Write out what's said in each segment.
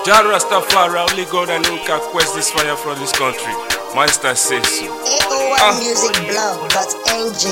Jah Rastafari, only God and who can quench this fire from this country. Master says so. AOYmusicblog.ng.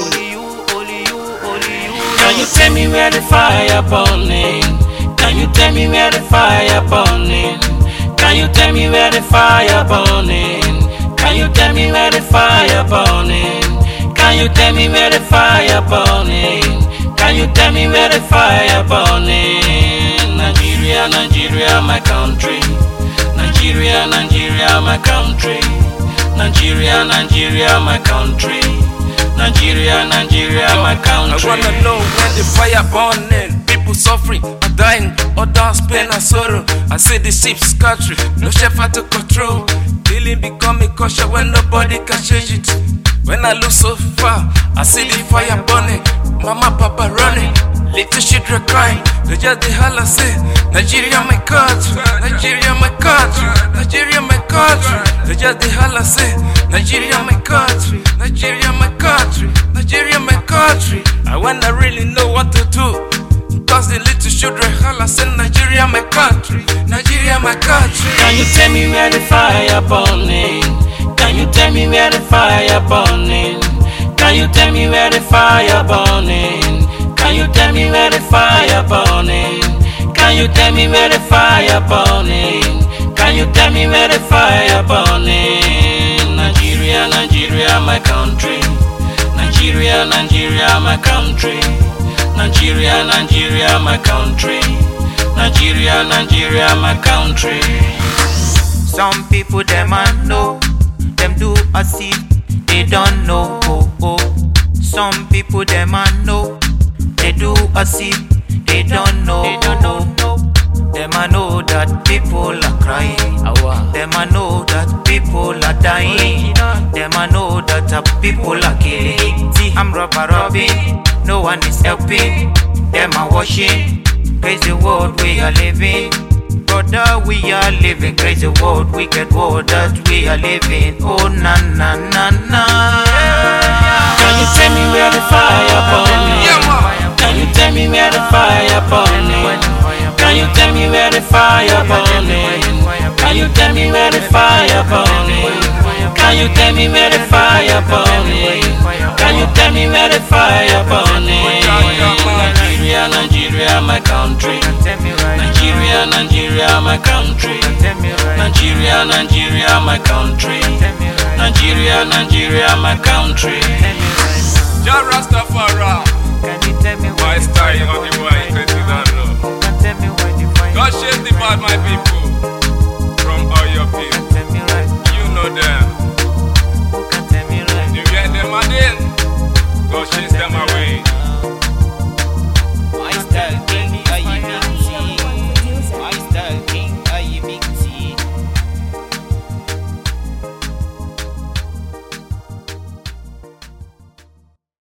Can you tell me where the fire burning? Can you tell me where the fire burning? Can you tell me where the fire burning? Can you tell me where the fire burning? Can you tell me where the fire burning? Can you tell me where the fire burning? Nigeria, Nigeria, my country. Nigeria, Nigeria, my country. Nigeria, Nigeria, my country. Nigeria, Nigeria, my country. I wanna know where the fire burning. People suffering, are dying, others pain and sorrow. I see the sheep scattering, no shepherd to control. Healing becoming cautious when nobody can change it. When I look so far, I see the fire burning. Mama, papa running, little children crying. They just the holler say, Nigeria, my country, Nigeria, my country, Nigeria, my country. They just the holler say, Nigeria, my country, Nigeria, my country, Nigeria, my country. I wanna really know what to do, cause the little children holler say, Nigeria, my country, Nigeria, my country. Can you tell me where the fire burning? Can you tell me where the fire burning? Can you tell me where the fire burning? Can you tell me where the fire burning? Can you tell me where the fire burning? Can you tell me where the fire burning? Nigeria, Nigeria, my country. Nigeria, Nigeria, my country. Nigeria, Nigeria, my country. Nigeria, Nigeria, my country. Some people them I know, them do as if they don't know. Some people them I know, they do as if they don't know. Them I know that people are crying. Them I know that people are dying. Them I know that people are killing. See, I'm robbing, no one is helping. Them are washing, crazy world we are living. Brother, we are living crazy world, wicked world that we are living. Oh na na na na. Can you tell me where the fire burning? Can you tell me where the fire burning? Can you tell me where the fire burning? Can you tell me where the fire burning? Can you tell me where the fire burning? Can you tell me where the fire burning? Nigeria, Nigeria, my country. Nigeria, Nigeria, my country. Nigeria, Nigeria, my country. Nigeria, Nigeria, my country. Jah Rastafari, Can you tell me my style on the way, you don't know. Tell me where the fire God shake the bad, my people.